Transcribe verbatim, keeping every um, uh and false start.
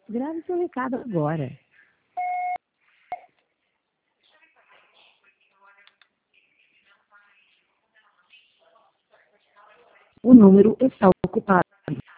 Grave seu recado agora. O número está ocupado.